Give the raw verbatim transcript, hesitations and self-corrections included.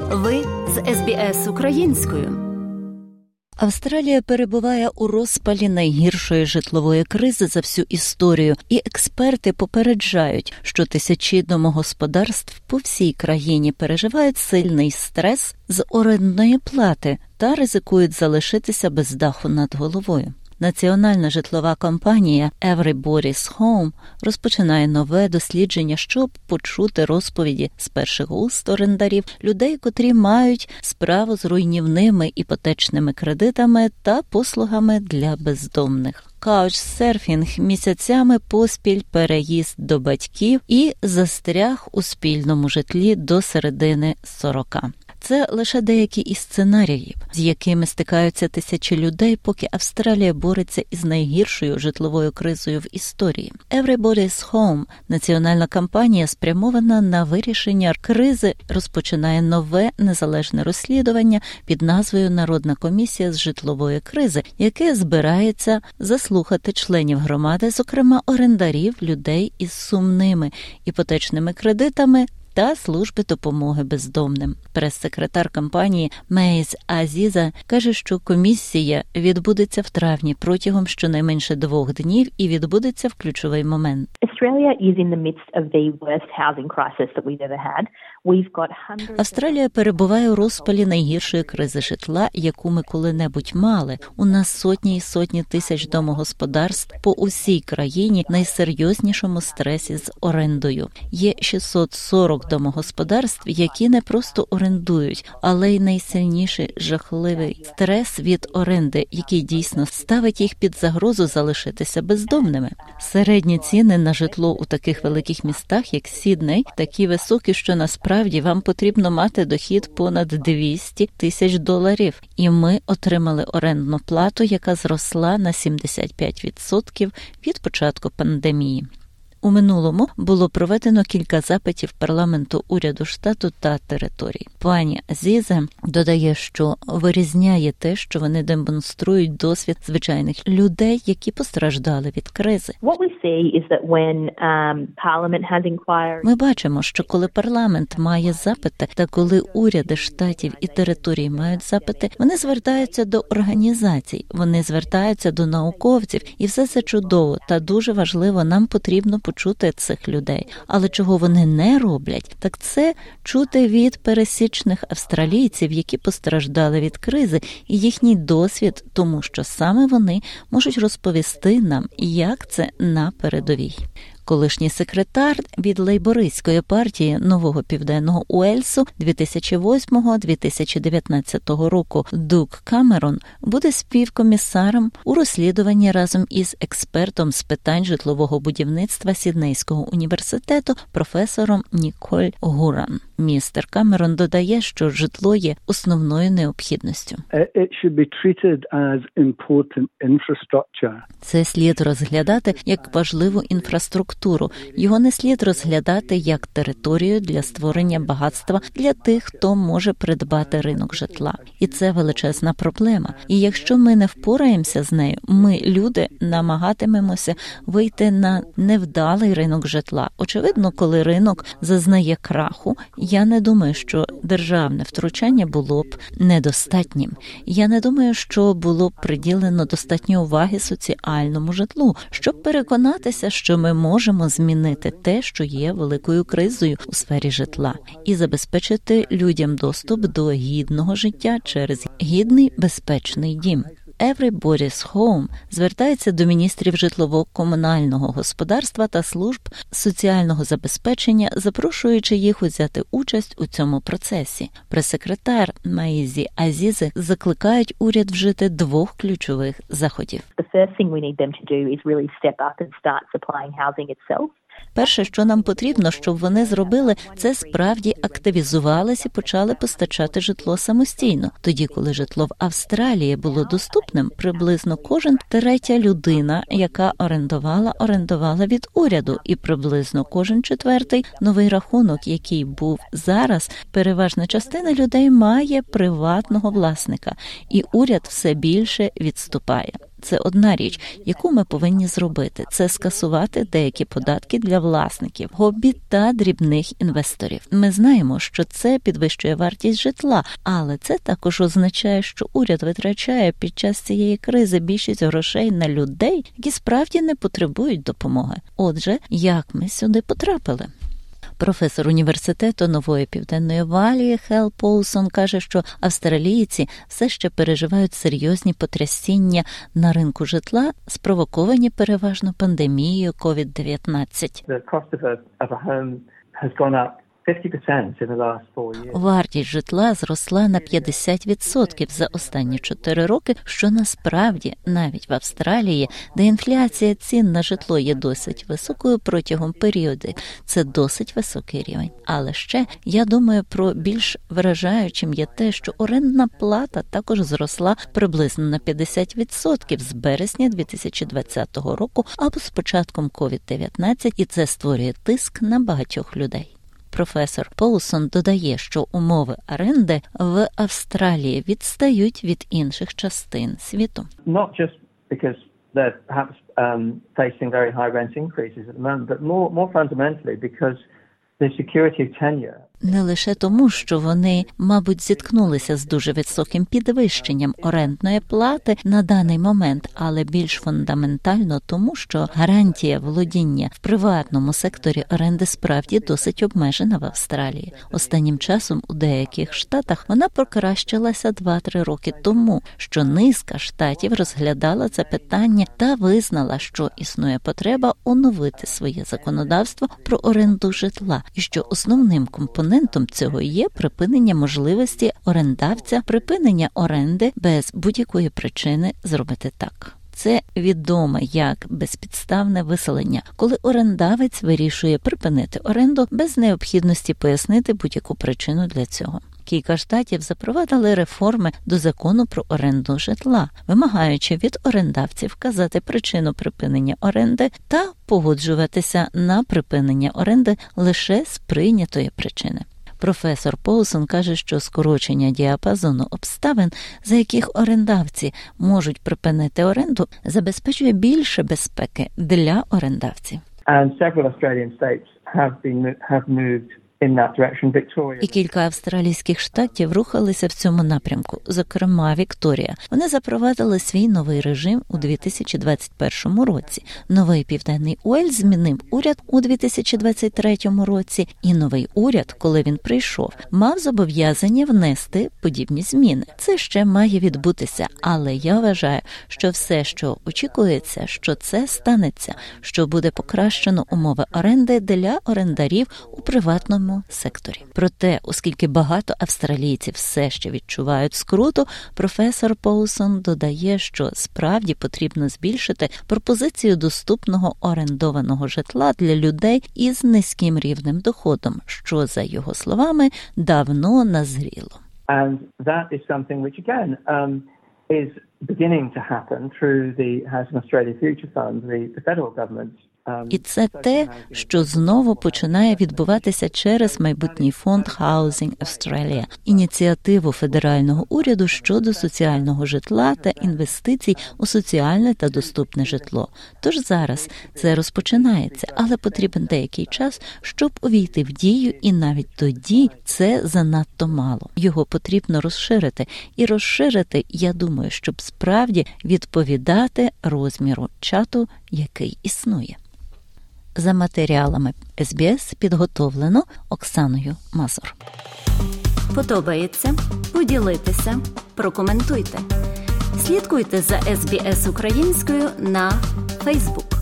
Ви з ес бі ес українською. Австралія перебуває у розпалі найгіршої житлової кризи за всю історію, і експерти попереджають, що тисячі домогосподарств по всій країні переживають сильний стрес з орендної плати та ризикують залишитися без даху над головою. Національна житлова компанія Everybody's Home розпочинає нове дослідження, щоб почути розповіді з перших уст орендарів, людей, котрі мають справу з руйнівними іпотечними кредитами та послугами для бездомних. Каучсерфінг місяцями поспіль переїзд до батьків і застряг у спільному житлі до середини сорока. Це лише деякі із сценаріїв, з якими стикаються тисячі людей, поки Австралія бореться із найгіршою житловою кризою в історії. Everybody's Home, національна кампанія, спрямована на вирішення кризи, розпочинає нове незалежне розслідування під назвою «Народна комісія з житлової кризи», яке збирається заслухати членів громади, зокрема орендарів, людей із сумними іпотечними кредитами та служби допомоги бездомним. Прес-секретар компанії Мейз Азіза каже, що комісія відбудеться в травні протягом щонайменше двох днів і відбудеться в ключовий момент. Австралія перебуває у розпалі найгіршої кризи житла, яку ми коли-небудь мали. У нас сотні і сотні тисяч домогосподарств по усій країні в найсерйознішому стресі з орендою. Є шістсот сорок домогосподарств, які не просто орендують, але й найсильніший жахливий стрес від оренди, який дійсно ставить їх під загрозу залишитися бездомними. Середні ціни на житло у таких великих містах, як Сідней, такі високі, що насправді вам потрібно мати дохід понад двісті тисяч доларів. І ми отримали орендну плату, яка зросла на сімдесят п'ять відсотків від початку пандемії. У минулому було проведено кілька запитів парламенту, уряду штату та територій. Пані Азіза додає, що вирізняє те, що вони демонструють досвід звичайних людей, які постраждали від кризи. Ми бачимо, що коли парламент має запити, та коли уряди штатів і територій мають запити, вони звертаються до організацій, вони звертаються до науковців, і все це чудово та дуже важливо, нам потрібно почути цих людей. Але чого вони не роблять, так це чути від пересічних австралійців, які постраждали від кризи, і їхній досвід, тому що саме вони можуть розповісти нам, як це на передовій. Колишній секретар від лейбористської партії Нового Південного Уельсу дві тисячі восьмого - дві тисячі дев'ятнадцятого року Дуг Камерон буде співкомісаром у розслідуванні разом із експертом з питань житлового будівництва Сіднейського університету професором Ніколь Гуран. Містер Камерон додає, що житло є основною необхідністю. Це слід розглядати як важливу інфраструктуру. Його не слід розглядати як територію для створення багатства для тих, хто може придбати ринок житла. І це величезна проблема. І якщо ми не впораємося з нею, ми, люди, намагатимемося вийти на невдалий ринок житла. Очевидно, коли ринок зазнає краху, я не думаю, що державне втручання було б недостатнім. Я не думаю, що було б приділено достатньо уваги соціальному житлу, щоб переконатися, що ми можемо змінити те, що є великою кризою у сфері житла, і забезпечити людям доступ до гідного життя через гідний, безпечний дім. Everybody's Home звертається до міністрів житлово-комунального господарства та служб соціального забезпечення, запрошуючи їх взяти участь у цьому процесі. Прес-секретар Маїзі Азізи закликають уряд вжити двох ключових заходів. Перше, що нам потрібно, щоб вони зробили, це справді активізувалися і почали постачати житло самостійно. Тоді, коли житло в Австралії було доступним, приблизно кожен третя людина, яка орендувала, орендувала від уряду. І приблизно кожен четвертий новий рахунок, який був зараз, переважна частина людей має приватного власника. І уряд все більше відступає. Це одна річ, яку ми повинні зробити. Це скасувати деякі податки для власників, хобі та дрібних інвесторів. Ми знаємо, що це підвищує вартість житла, але це також означає, що уряд витрачає під час цієї кризи більшість грошей на людей, які справді не потребують допомоги. Отже, як ми сюди потрапили? Професор університету Нової Південної Валії Хел Поусон каже, що австралійці все ще переживають серйозні потрясіння на ринку житла, спровоковані переважно пандемією ковід дев'ятнадцять. Вартість житла зросла на п'ятдесят відсотків за останні чотири роки, що насправді навіть в Австралії, де інфляція цін на житло є досить високою протягом періоду, це досить високий рівень. Але ще я думаю про більш вражаючим є те, що орендна плата також зросла приблизно на п'ятдесят відсотків з березня дві тисячі двадцятого року або з початком ковід дев'ятнадцять, і це створює тиск на багатьох людей. Професор Поусон додає, що умови оренди в Австралії відстають від інших частин світу. Not just because they're perhaps um, facing very high rent increases at the moment, but more more fundamentally because the security of tenure. Не лише тому, що вони, мабуть, зіткнулися з дуже високим підвищенням орендної плати на даний момент, але більш фундаментально тому, що гарантія володіння в приватному секторі оренди справді досить обмежена в Австралії. Останнім часом у деяких штатах вона покращилася два-три роки тому, що низка штатів розглядала це питання та визнала, що існує потреба оновити своє законодавство про оренду житла, і що основним компонентом Компонентом цього є припинення можливості орендавця, припинення оренди без будь-якої причини зробити так. Це відомо як безпідставне виселення, коли орендавець вирішує припинити оренду без необхідності пояснити будь-яку причину для цього. Кілька штатів запровадили реформи до закону про оренду житла, вимагаючи від орендавців вказати причину припинення оренди та погоджуватися на припинення оренди лише з прийнятої причини. Професор Поусон каже, що скорочення діапазону обставин, за яких орендавці можуть припинити оренду, забезпечує більше безпеки для орендавців. And several Australian states have been have moved in that direction. Victoria. І кілька австралійських штатів рухалися в цьому напрямку, зокрема Вікторія. Вони запровадили свій новий режим у дві тисячі двадцять першому році. Новий Південний Уельс змінив уряд у дві тисячі двадцять третьому році, і новий уряд, коли він прийшов, мав зобов'язання внести подібні зміни. Це ще має відбутися, але я вважаю, що все, що очікується, що це станеться, що буде покращено умови оренди для орендарів у приватному секторі. Проте, оскільки багато австралійців все ще відчувають скруту, професор Поусон додає, що справді потрібно збільшити пропозицію доступного орендованого житла для людей із низьким рівнем доходом, що, за його словами, давно назріло. And that is something which again um, is beginning to happen through the Housing Australia Future Fund, the, the federal government. І це те, що знову починає відбуватися через майбутній фонд Housing Australia, ініціативу федерального уряду щодо соціального житла та інвестицій у соціальне та доступне житло. Тож зараз це розпочинається, але потрібен деякий час, щоб увійти в дію, і навіть тоді це занадто мало. Його потрібно розширити. І розширити, я думаю, щоб справді відповідати розміру чату, який існує. За матеріалами ес бі ес підготовлено Оксаною Мазур. Подобається? Поділіться, прокоментуйте. Слідкуйте за ес бі ес українською на Facebook.